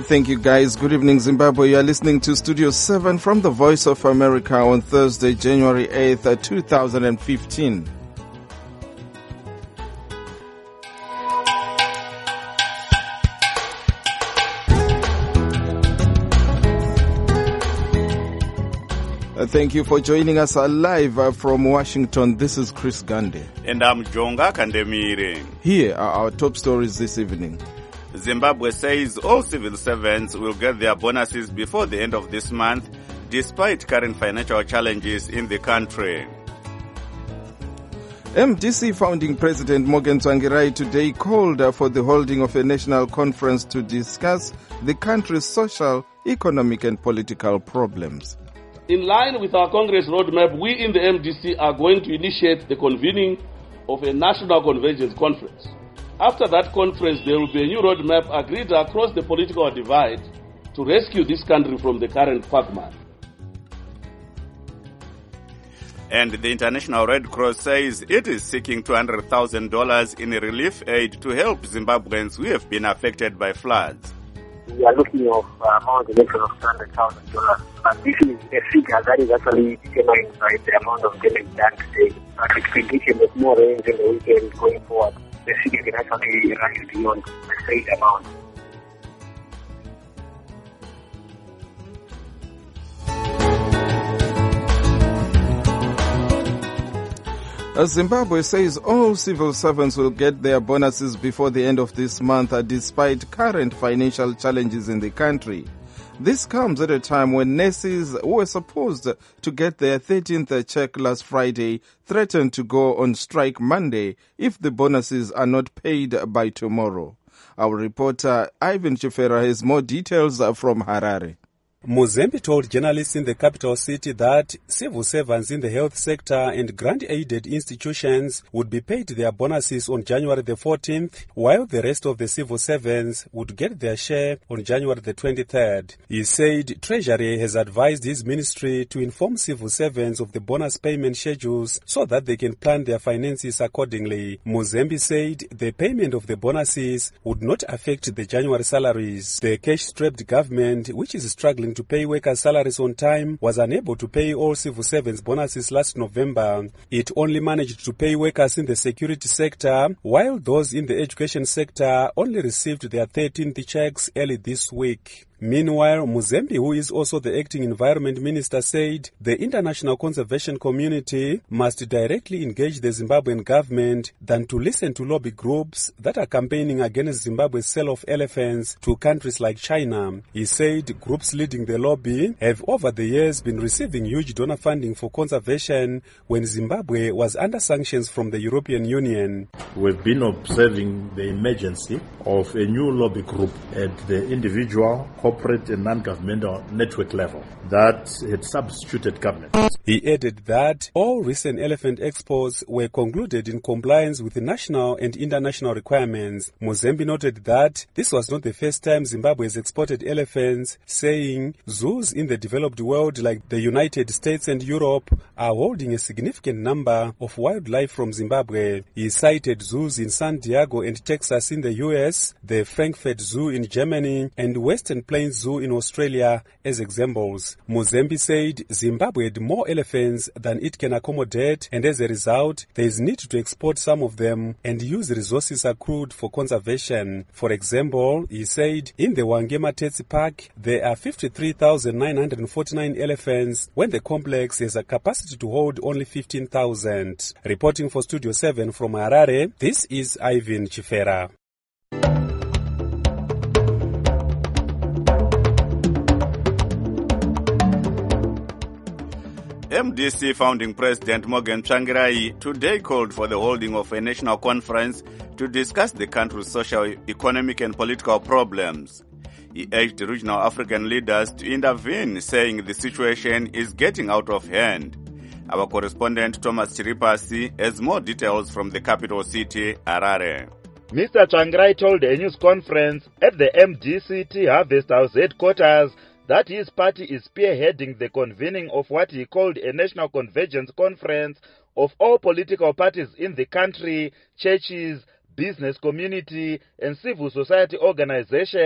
Thank you, guys. Good evening, Zimbabwe. You are listening to Studio 7 from the Voice of America on Thursday, January 8th, 2015. Thank you for joining us live from Washington. This is Chris Gande. And I'm Jonga Kandemire. Here are our top stories this evening. Zimbabwe says all civil servants will get their bonuses before the end of this month, despite current financial challenges in the country. MDC founding President Morgan Tsvangirai today called for the holding of a national conference to discuss the country's social, economic and political problems. In line with our Congress roadmap, we in the MDC are going to initiate the convening of a national convergence conference. After that conference, there will be a new roadmap agreed across the political divide to rescue this country from the current quagmire. And the International Red Cross says it is seeking $200,000 in relief aid to help Zimbabweans who have been affected by floods. We are looking at amount in excess of $200,000. But this is a figure that is actually determined by the amount of damage done today. But expectation of more rain in the weekend going forward, the figure can actually rise beyond the said amount. Zimbabwe says all civil servants will get their bonuses before the end of this month, despite current financial challenges in the country. This comes at a time when nurses who were supposed to get their 13th check last Friday threatened to go on strike Monday if the bonuses are not paid by tomorrow. Our reporter Ivan Chifera has more details from Harare. Muzembe told journalists in the capital city that civil servants in the health sector and grant-aided institutions would be paid their bonuses on January the 14th, while the rest of the civil servants would get their share on January the 23rd. He said Treasury has advised his ministry to inform civil servants of the bonus payment schedules so that they can plan their finances accordingly. Muzembe said the payment of the bonuses would not affect the January salaries. The cash-strapped government, which is struggling to pay workers' salaries on time, was unable to pay all civil servants bonuses last November. It only managed to pay workers in the security sector, while those in the education sector only received their 13th checks early this week. Meanwhile, Muzembe, who is also the acting environment minister, said the international conservation community must directly engage the Zimbabwean government than to listen to lobby groups that are campaigning against Zimbabwe's sale of elephants to countries like China. He said groups leading the lobby have over the years been receiving huge donor funding for conservation when Zimbabwe was under sanctions from the European Union. We've been observing the emergency of a new lobby group at the individual, corporate and non-governmental network level that had substituted government. He added that all recent elephant exports were concluded in compliance with the national and international requirements. Muzembe noted that this was not the first time Zimbabwe has exported elephants, saying zoos in the developed world like the United States and Europe are holding a significant number of wildlife from Zimbabwe. He cited zoos in San Diego and Texas in the US, the Frankfurt Zoo in Germany, and Western Plains Zoo in Australia as examples. Muzembe said Zimbabwe had more elephants than it can accommodate, and as a result, there is need to export some of them and use resources accrued for conservation. For example, he said in the Wangema Tetsi Park, there are 53,949 elephants when the complex has a capacity to hold only 15,000. Reporting for Studio 7 from Harare, this is Ivan Chifera. MDC founding President Morgan Tsvangirai today called for the holding of a national conference to discuss the country's social, economic and political problems. He urged regional African leaders to intervene, saying the situation is getting out of hand. Our correspondent Thomas Chiripasi has more details from the capital city, Harare. Mr. Tsvangirai told a news conference at the MDC Harvest House headquarters that his party is spearheading the convening of what he called a national convergence conference of all political parties in the country, churches, business community and civil society organizations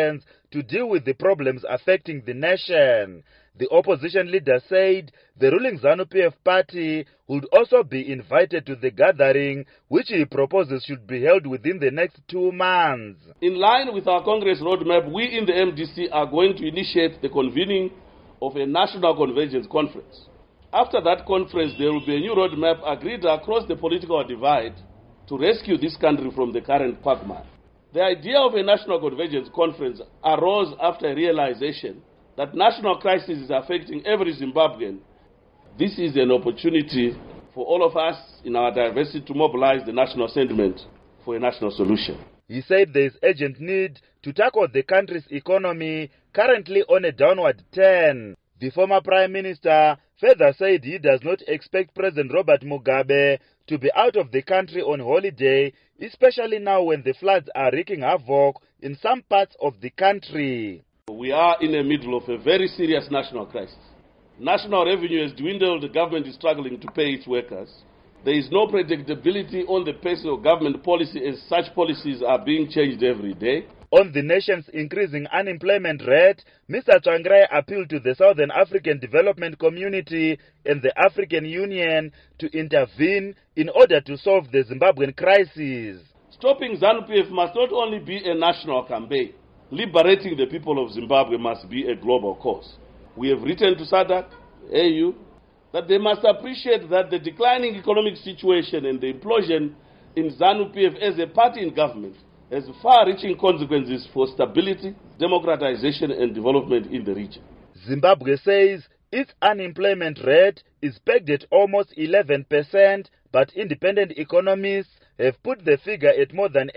to deal with the problems affecting the nation. The opposition leader said the ruling ZANU-PF party would also be invited to the gathering, which he proposes should be held within the next 2 months. In line with our Congress roadmap, we in the MDC are going to initiate the convening of a national convergence conference. After that conference, there will be a new roadmap agreed across the political divide to rescue this country from the current quagmire. The idea of a national convergence conference arose after a realization that national crisis is affecting every Zimbabwean. This is an opportunity for all of us in our diversity to mobilize the national sentiment for a national solution. He said there is urgent need to tackle the country's economy, currently on a downward turn. The former Prime Minister further said he does not expect President Robert Mugabe to be out of the country on holiday, especially now when the floods are wreaking havoc in some parts of the country. We are in the middle of a very serious national crisis. National revenue has dwindled, the government is struggling to pay its workers. There is no predictability on the pace of government policy as such policies are being changed every day. On the nation's increasing unemployment rate, Mr. Tsvangirai appealed to the Southern African Development Community and the African Union to intervene in order to solve the Zimbabwean crisis. Stopping ZANU-PF must not only be a national campaign. Liberating the people of Zimbabwe must be a global cause. We have written to SADC, AU, that they must appreciate that the declining economic situation and the implosion in ZANU-PF as a party in government has far-reaching consequences for stability, democratization and development in the region. Zimbabwe says its unemployment rate is pegged at almost 11%, but independent economists have put the figure at more than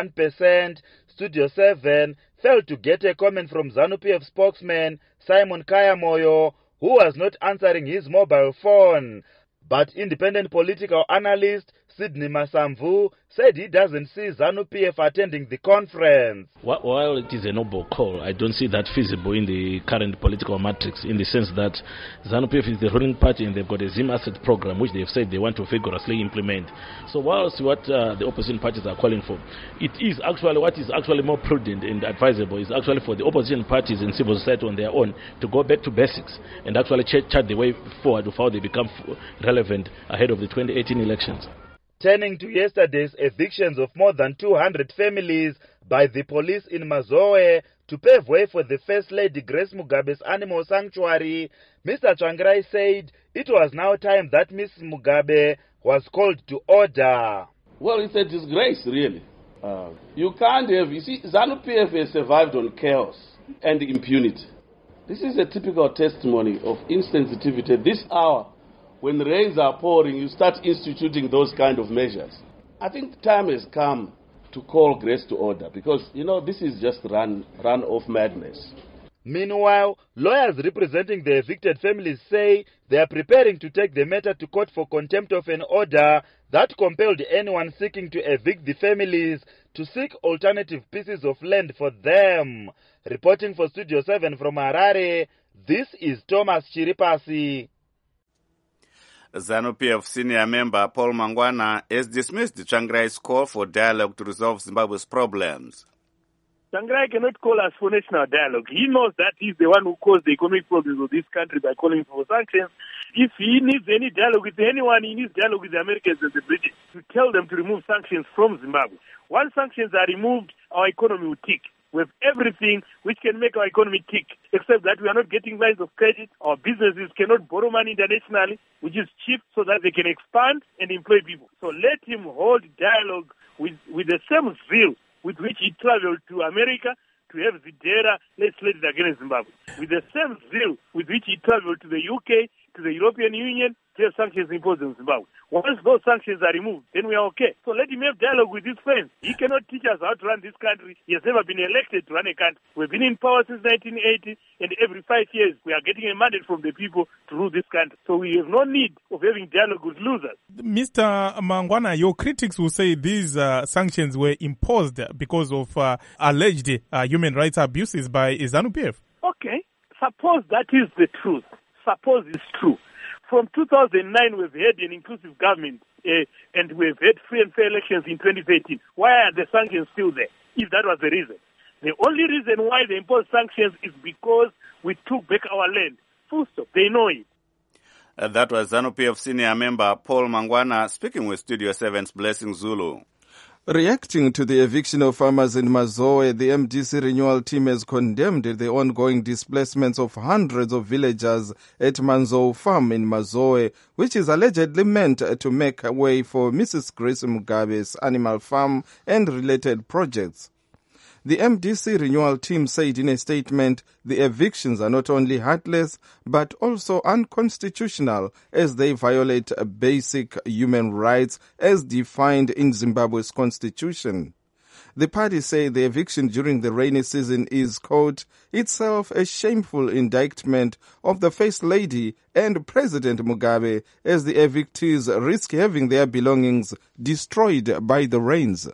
81%. Studio 7 failed to get a comment from ZANU-PF spokesman Simon Kayamoyo, who was not answering his mobile phone. But independent political analyst Sidney Masamvu said he doesn't see ZANU-PF attending the conference. While it is a noble call, I don't see that feasible in the current political matrix, in the sense that ZANU-PF is the ruling party and they've got a Zim asset program which they've said they want to vigorously implement. So whilst what the opposition parties are calling for, it is actually what is actually more prudent and advisable is actually for the opposition parties and civil society on their own to go back to basics and actually chart the way forward of how they become relevant ahead of the 2018 elections. Turning to yesterday's evictions of more than 200 families by the police in Mazoe to pave way for the First Lady Grace Mugabe's animal sanctuary, Mr. Tsvangirai said it was now time that Ms. Mugabe was called to order. Well, it's a disgrace, really. You can't have... You see, ZANU-PF has survived on chaos and impunity. This is a typical testimony of insensitivity. This hour, when the rains are pouring, you start instituting those kind of measures. I think the time has come to call Grace to order because, this is just run-off madness. Meanwhile, lawyers representing the evicted families say they are preparing to take the matter to court for contempt of an order that compelled anyone seeking to evict the families to seek alternative pieces of land for them. Reporting for Studio 7 from Harare, this is Thomas Chiripasi. ZANU-PF senior member Paul Mangwana has dismissed Tsvangirai's call for dialogue to resolve Zimbabwe's problems. Tsvangirai cannot call us for national dialogue. He knows that he's the one who caused the economic problems of this country by calling for sanctions. If he needs any dialogue with anyone, he needs dialogue with the Americans and the British to tell them to remove sanctions from Zimbabwe. Once sanctions are removed, our economy will tick. We have everything which can make our economy tick, except that we are not getting lines of credit. Our businesses cannot borrow money internationally, which is cheap, so that they can expand and employ people. So let him hold dialogue with the same zeal with which he traveled to America to have Zidera legislated against Zimbabwe, with the same zeal with which he traveled to the UK, to the European Union, to have sanctions imposed on Zimbabwe. Once those sanctions are removed, then we are okay. So let him have dialogue with his friends. He cannot teach us how to run this country. He has never been elected to run a country. We've been in power since 1980, and every 5 years we are getting a mandate from the people to rule this country. So we have no need of having dialogue with losers. Mr. Mangwana, your critics will say these sanctions were imposed because of alleged human rights abuses by ZANU-PF. Okay, suppose that is the truth. Suppose it's true. From 2009, we've had an inclusive government and we've had free and fair elections in 2013. Why are the sanctions still there, if that was the reason? The only reason why they imposed sanctions is because we took back our land. Full stop. They know it. That was ZANU-PF senior member Paul Mangwana speaking with Studio 7's Blessing Zulu. Reacting to the eviction of farmers in Mazoe, the MDC renewal team has condemned the ongoing displacements of hundreds of villagers at Manzou Farm in Mazoe, which is allegedly meant to make way for Mrs. Grace Mugabe's animal farm and related projects. The MDC renewal team said in a statement the evictions are not only heartless but also unconstitutional as they violate basic human rights as defined in Zimbabwe's constitution. The party say the eviction during the rainy season is, quote, itself a shameful indictment of the First Lady and President Mugabe as the evictees risk having their belongings destroyed by the rains.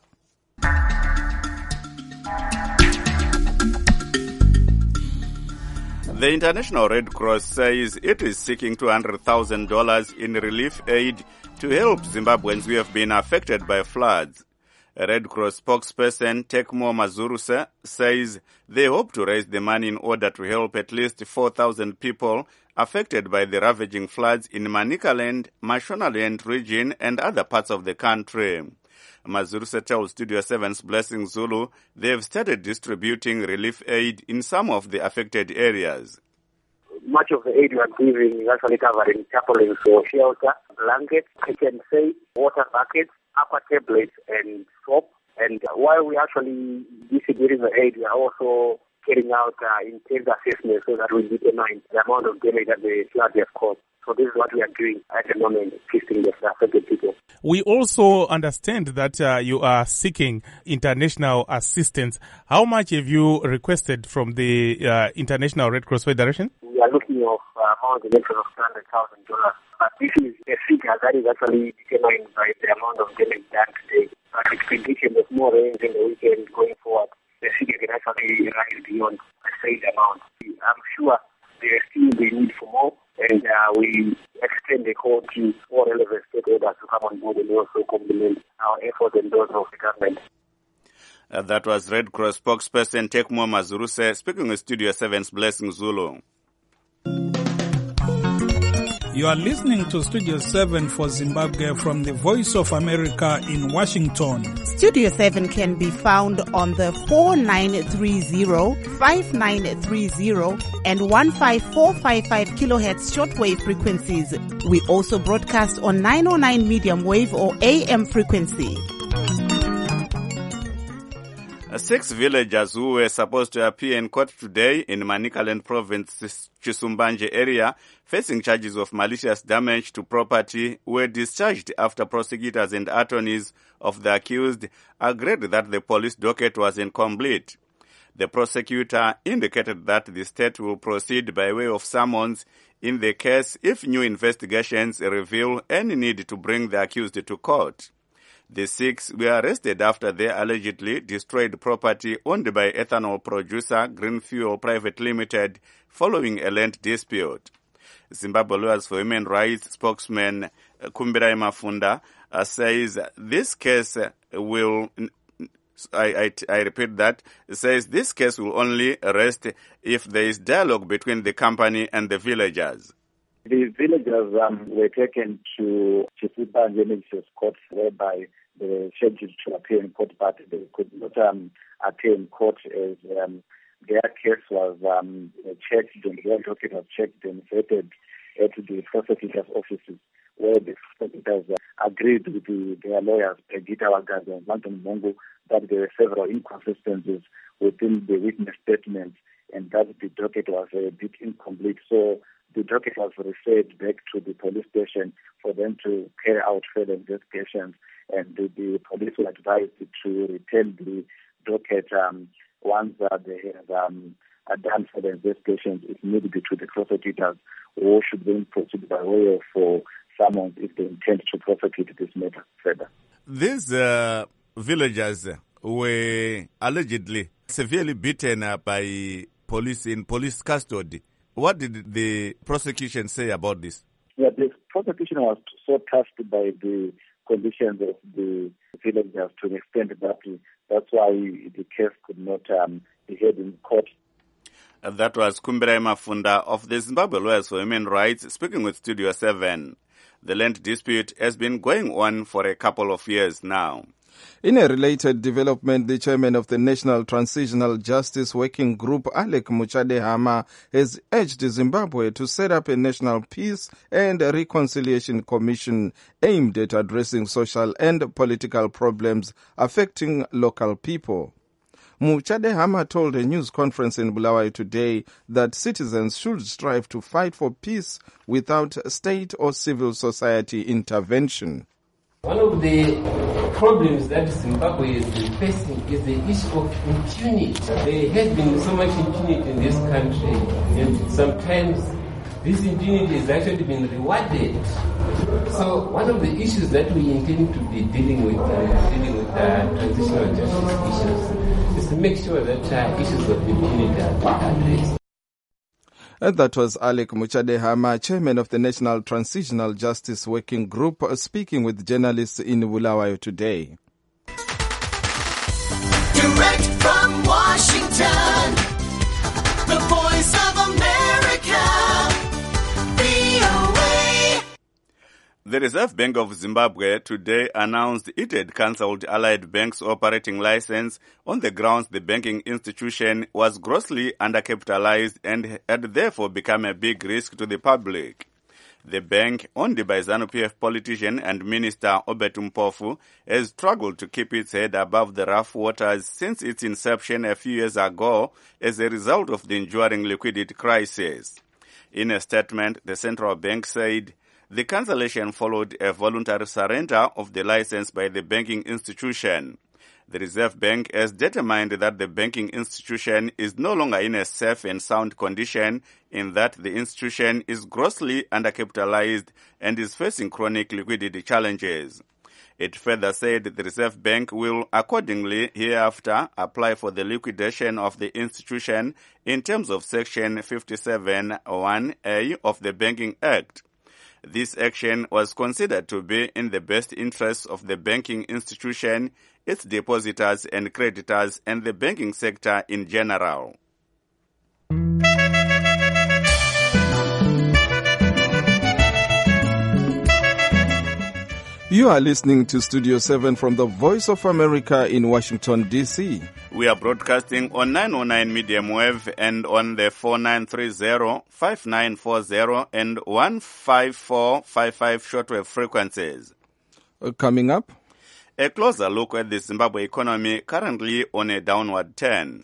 The International Red Cross says it is seeking $200,000 in relief aid to help Zimbabweans who have been affected by floods. A Red Cross spokesperson, Tekmo Mazuruse, says they hope to raise the money in order to help at least 4,000 people affected by the ravaging floods in Manicaland, Mashonaland region and other parts of the country. Mazuruse tells Studio 7's Blessing Zulu they have started distributing relief aid in some of the affected areas. Much of the aid we are giving is actually covering tarpaulins for shelter, blankets, kitchen safe, water buckets, aqua tablets and soap. And while we actually distributing the aid, we are also carrying out intense assessments so that we determine the amount of damage that the flood has caused. So this is what we are doing at the moment, assisting the affected people. We also understand that you are seeking international assistance. How much have you requested from the International Red Cross Federation? We are looking at amount in excess of $200,000. But this is a figure that is actually determined by the amount of damage done today. But with prediction of more rain in the weekend going forward, the figure can actually rise beyond a said amount. I'm sure there is still the need for more, and we extend the call to all relevant stakeholders to come on board and also complement our efforts and those of the government. That was Red Cross spokesperson Tekmo Mazuruse speaking with Studio 7's Blessing Zulu. You are listening to Studio 7 for Zimbabwe from the Voice of America in Washington. Studio 7 can be found on the 4930, 5930 and 15455 kilohertz shortwave frequencies. We also broadcast on 909 medium wave or AM frequency. 6 villagers who were supposed to appear in court today in Manicaland Province, Chisumbanje area, facing charges of malicious damage to property, were discharged after prosecutors and attorneys of the accused agreed that the police docket was incomplete. The prosecutor indicated that the state will proceed by way of summons in the case if new investigations reveal any need to bring the accused to court. The 6 were arrested after they allegedly destroyed property owned by ethanol producer Green Fuel Private Limited following a land dispute. Zimbabwe Lawyers for Human Rights spokesman Kumbirai Mafunda says this case will, I repeat that, says this case will only rest if there is dialogue between the company and the villagers. The villagers were taken to Chisumbanje Magistrates Court, whereby they were scheduled to appear in court, but they could not appear in court as their case was checked, and their docket was checked and vetted at the prosecutor's offices, where the prosecutors agreed with their lawyers, Pegita Wagazi and Anton Mongo, that there were several inconsistencies within the witness statements and that the docket was a bit incomplete. So the docket was referred back to the police station for them to carry out further investigations, and the police were advised to return the docket once they have done further investigations, if needed, to the prosecutors, or should then proceed by way of summons if they intend to prosecute this matter further. These villagers were allegedly severely beaten by police in police custody. What did the prosecution say about this? Yeah, the prosecution was so touched by the conditions of the villagers to an extent that that's why the case could not be heard in court. That was Kumbirai Mafunda of the Zimbabwe Lawyers for Human Rights speaking with Studio 7. The land dispute has been going on for a couple of years now. In a related development, the chairman of the National Transitional Justice Working Group, Alec Muchadehama, has urged Zimbabwe to set up a National Peace and Reconciliation Commission aimed at addressing social and political problems affecting local people. Muchadehama told a news conference in Bulawayo today that citizens should strive to fight for peace without state or civil society intervention. One of the problems that Zimbabwe has been facing is the issue of impunity. There has been so much impunity in this country, and sometimes this impunity has actually been rewarded. So one of the issues that we intend to be dealing with transitional justice issues is to make sure that issues of impunity are addressed. And that was Alec Muchadehama, chairman of the National Transitional Justice Working Group, speaking with journalists in Bulawayo today. Direct from Washington, the Voice of America, VOA. The Reserve Bank of Zimbabwe today announced it had cancelled Allied Bank's operating license on the grounds the banking institution was grossly undercapitalized and had therefore become a big risk to the public. The bank, owned by ZANU-PF politician and Minister Obert Mpofu, has struggled to keep its head above the rough waters since its inception a few years ago as a result of the enduring liquidity crisis. In a statement, the central bank said the cancellation followed a voluntary surrender of the license by the banking institution. The Reserve Bank has determined that the banking institution is no longer in a safe and sound condition in that the institution is grossly undercapitalized and is facing chronic liquidity challenges. It further said the Reserve Bank will accordingly hereafter apply for the liquidation of the institution in terms of Section 57(1)(a) of the Banking Act. This action was considered to be in the best interests of the banking institution, its depositors and creditors, and the banking sector in general. You are listening to Studio 7 from the Voice of America in Washington, D.C. We are broadcasting on 909 medium wave and on the 4930, 5940 and 15455 shortwave frequencies. Coming up, a closer look at the Zimbabwe economy currently on a downward turn.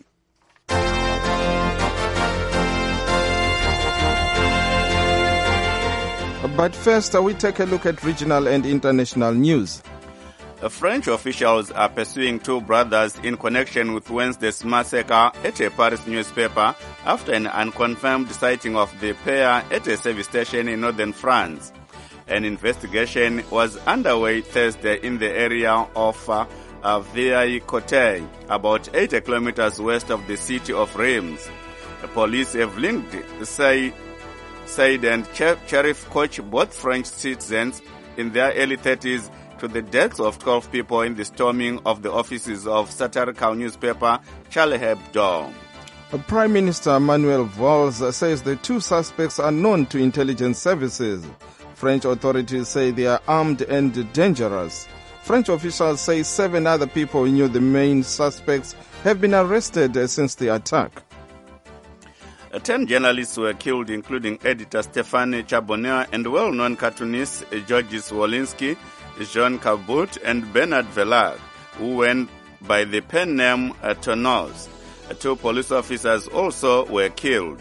But first, we take a look at regional and international news. French officials are pursuing two brothers in connection with Wednesday's massacre at a Paris newspaper after an unconfirmed sighting of the pair at a service station in northern France. An investigation was underway Thursday in the area of Vieille-Côte, about 80 kilometers west of the city of Reims. Police have linked Said and Cherif Koch, both French citizens in their early 30s, to the deaths of 12 people in the storming of the offices of satirical newspaper Charlie Hebdo. Prime Minister Manuel Valls says the two suspects are known to intelligence services. French authorities say they are armed and dangerous. French officials say 7 other people who knew the main suspects have been arrested since the attack. 10 journalists were killed, including editor Stéphane Charbonnier and well-known cartoonist Georges Wolinski, Jean Cabot, and Bernard Velar, who went by the pen name Tonos. 2 police officers also were killed.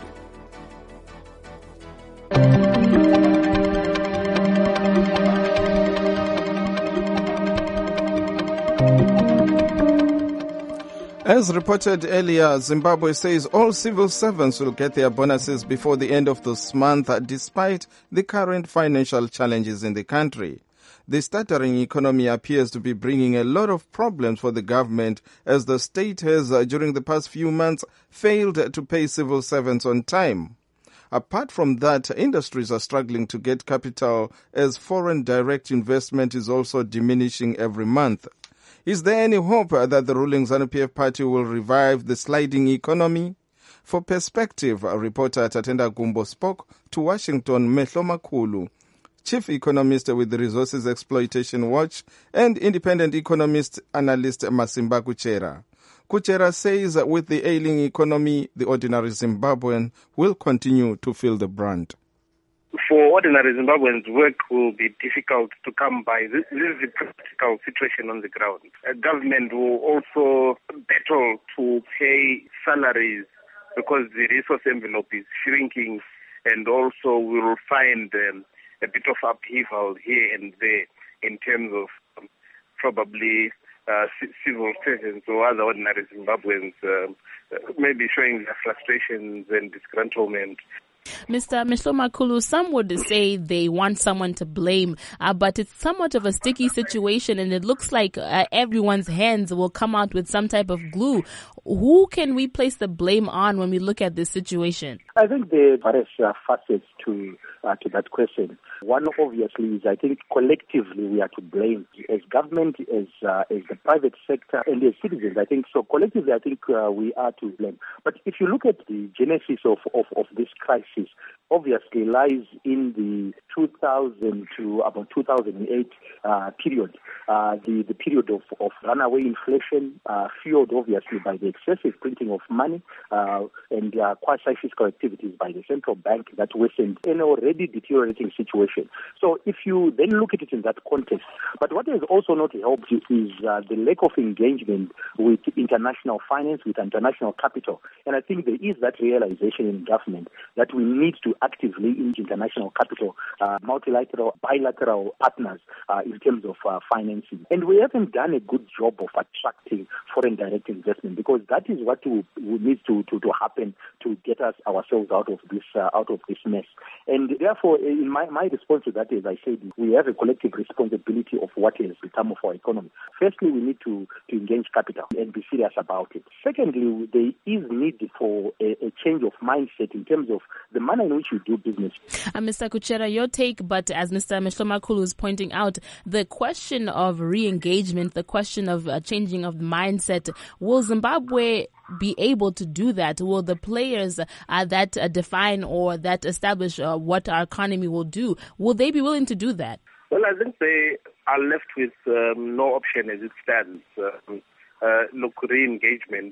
As reported earlier, Zimbabwe says all civil servants will get their bonuses before the end of this month, despite the current financial challenges in the country. The stuttering economy appears to be bringing a lot of problems for the government, as the state has, during the past few months, failed to pay civil servants on time. Apart from that, industries are struggling to get capital, as foreign direct investment is also diminishing every month. Is there any hope that the ruling ZANU-PF party will revive the sliding economy? For perspective, reporter Tatenda Gumbo spoke to Washington Mehlo Makulu, chief economist with the Resources Exploitation Watch, and independent economist analyst Masimba Kuchera. Kuchera says that with the ailing economy, the ordinary Zimbabwean will continue to feel the brunt. For ordinary Zimbabweans, work will be difficult to come by. This is the practical situation on the ground. Government will also battle to pay salaries because the resource envelope is shrinking, and also we will find a bit of upheaval here and there in terms of probably civil servants or other ordinary Zimbabweans maybe showing their frustrations and disgruntlement. Mr. Mehlo Makulu, some would say they want someone to blame, but it's somewhat of a sticky situation, and it looks like everyone's hands will come out with some type of glue. Who can we place the blame on when we look at this situation? I think there are various facets to that question. One, obviously, is I think collectively we are to blame as government, as the private sector, and as citizens. I think so. Collectively, I think we are to blame. But if you look at the genesis of this crisis, obviously lies in the 2000 to about 2008 period. The period of runaway inflation, fueled obviously by the excessive printing of money and quasi-fiscal activities by the central bank that worsened an already deteriorating situation. So if you then look at it in that context, but what has also not helped is the lack of engagement with international finance, with international capital. And I think there is that realization in government that we need to actively engage international capital, multilateral, bilateral partners in terms of financing. And we haven't done a good job of attracting foreign direct investment, because that is what needs to happen to get us ourselves out of this mess. And therefore, in my response to that is, I said, we have a collective responsibility of what has become of our economy. Firstly, we need to engage capital and be serious about it. Secondly, there is need for a change of mindset in terms of the manner in which we do business. Mr. Kuchera, your take, but as Mr. Mehlo Makulu is pointing out, the question of re-engagement, the question of changing of mindset, will Zimbabwe be able to do that? Will the players that define or that establish what our economy will do, will they be willing to do that? Well, I think they are left with no option as it stands. Look, re-engagement,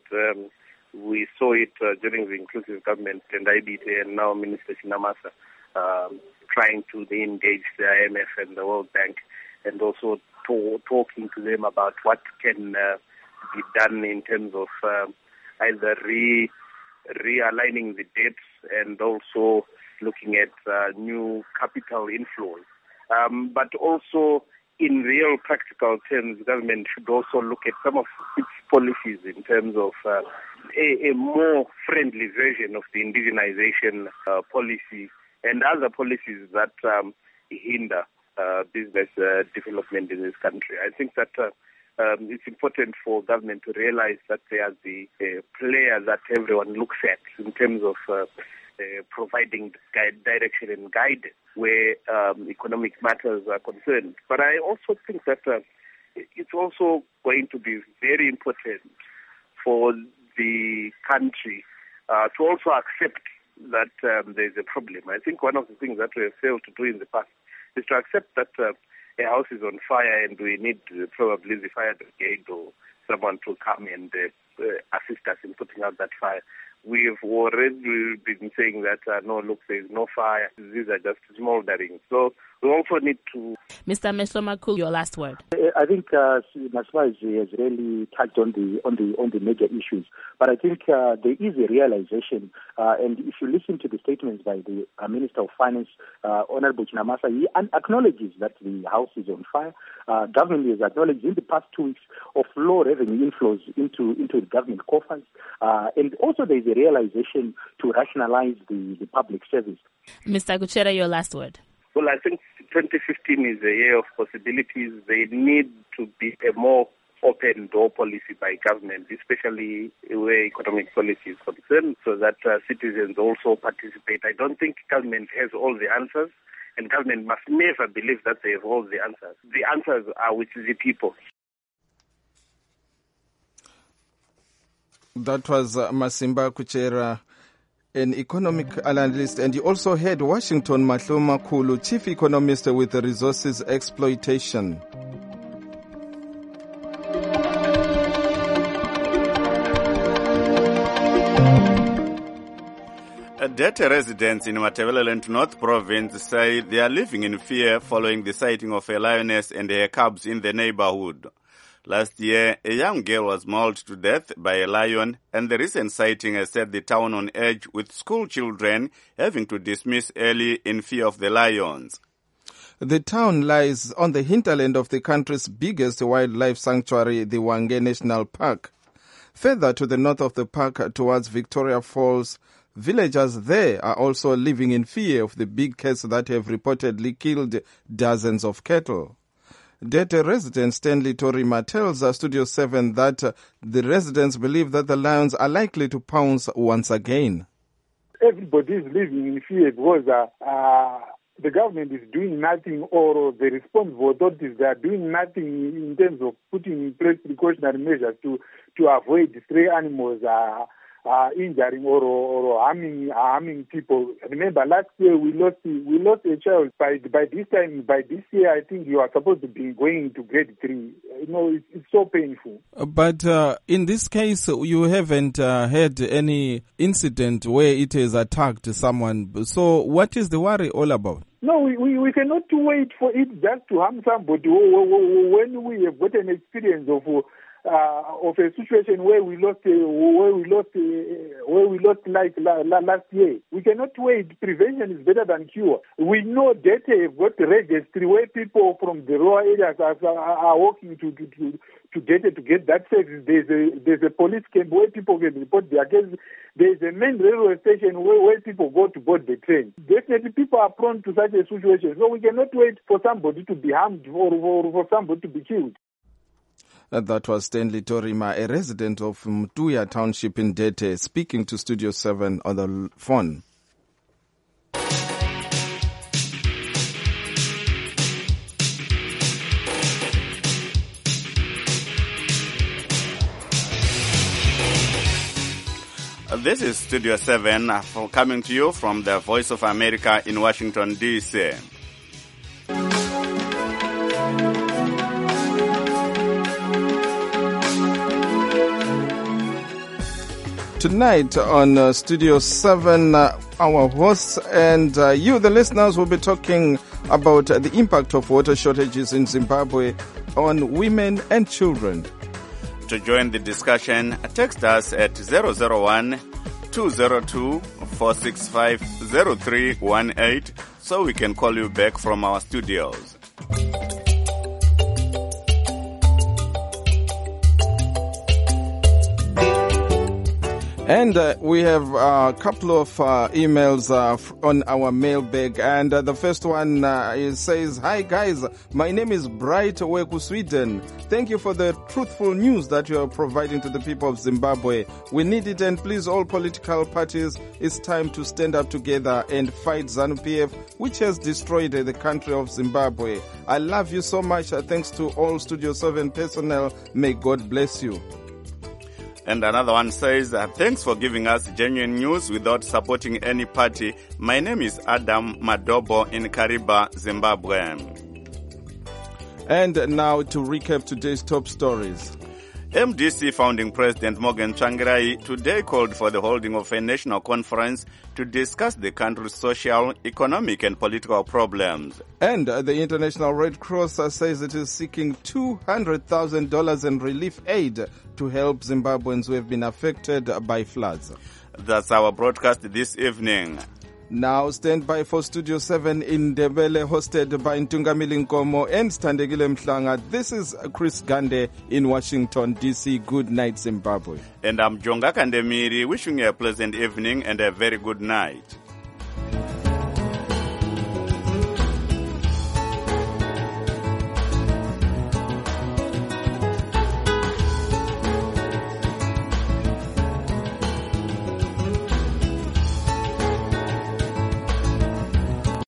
we saw it during the inclusive government and IBT, and now Minister Shinamasa trying to re-engage the IMF and the World Bank, and also talking to them about what can be done in terms of either realigning the debts and also looking at new capital inflows. But also, in real practical terms, government should also look at some of its policies in terms of a more friendly version of the indigenization policy and other policies that hinder business development in this country. I think that it's important for government to realize that they are the player that everyone looks at in terms of providing direction and guidance where economic matters are concerned. But I also think that it's also going to be very important for the country to also accept that there's a problem. I think one of the things that we have failed to do in the past is to accept that a house is on fire and we need probably the fire brigade or someone to come and assist us in putting out that fire. We have already been saying that, no, look, there's no fire. These are just smoldering. So we also need to... Mr. Mehlo Makulu, your last word. I think Nasma has really touched on the major issues. But I think there is a realization, and if you listen to the statements by the Minister of Finance, Honorable Shinamasa, he acknowledges that the house is on fire. Government has acknowledged in the past 2 weeks of low revenue inflows into the government coffers. And also there is a realization to rationalize the public service. Mr. Kuchera, your last word. Well, I think 2015 is a year of possibilities. They need to be a more open door policy by government, especially where economic policy is concerned, so that citizens also participate. I don't think government has all the answers, and government must never believe that they have all the answers. The answers are with the people. That was Masimba Kuchera, an economic analyst, and you also heard Washington Mahloma Kulu, chief economist with the resources exploitation. Dete residents in Matabeleland North Province say they are living in fear following the sighting of a lioness and her cubs in the neighborhood. Last year, a young girl was mauled to death by a lion, and the recent sighting has set the town on edge, with school children having to dismiss early in fear of the lions. The town lies on the hinterland of the country's biggest wildlife sanctuary, the Hwange National Park. Further to the north of the park, towards Victoria Falls, villagers there are also living in fear of the big cats that have reportedly killed dozens of cattle. Dete resident Stanley Torima tells Studio 7 that the residents believe that the lions are likely to pounce once again. Everybody is living in fear because the government is doing nothing, or the responsible authorities, they are doing nothing in terms of putting in place precautionary measures to avoid stray animals injuring or harming people. Remember, last year we lost a child. By this year, I think you are supposed to be going to grade 3. You know, it's so painful. But in this case, you haven't had any incident where it has attacked someone. So what is the worry all about? No, we cannot wait for it just to harm somebody. When we have got an experience of a situation where we lost like last year, we cannot wait. Prevention is better than cure. We know that have got registry where people from the rural areas are walking to get that service. There's a police camp where people can report their cases. There's a main railway station where people go to board the train. Definitely people are prone to such a situation. So we cannot wait for somebody to be harmed or for somebody to be killed. That was Stanley Torima, a resident of Mtuya Township in Dete, speaking to Studio 7 on the phone. This is Studio 7 coming to you from the Voice of America in Washington, D.C. Tonight on Studio 7, our hosts and you, the listeners, will be talking about the impact of water shortages in Zimbabwe on women and children. To join the discussion, text us at 001-202-465-0318 so we can call you back from our studios. And we have a couple of emails on our mailbag. And the first one says, "Hi guys, my name is Bright Weku, Sweden. Thank you for the truthful news that you are providing to the people of Zimbabwe. We need it, and please, all political parties, it's time to stand up together and fight ZANU-PF, which has destroyed the country of Zimbabwe. I love you so much. Thanks to all Studio 7 personnel. May God bless you." And another one says, "Thanks for giving us genuine news without supporting any party. My name is Adam Madobo in Kariba, Zimbabwe." And now to recap today's top stories. MDC founding President Morgan Tsvangirai today called for the holding of a national conference to discuss the country's social, economic and political problems. And the International Red Cross says it is seeking $200,000 in relief aid to help Zimbabweans who have been affected by floods. That's our broadcast this evening. Now stand by for Studio 7 in Ndebele, hosted by Ntungamili Nkomo and Standegile Mhlanga. This is Chris Gande in Washington, D.C. Good night, Zimbabwe. And I'm Jonga Kandemiri, wishing you a pleasant evening and a very good night.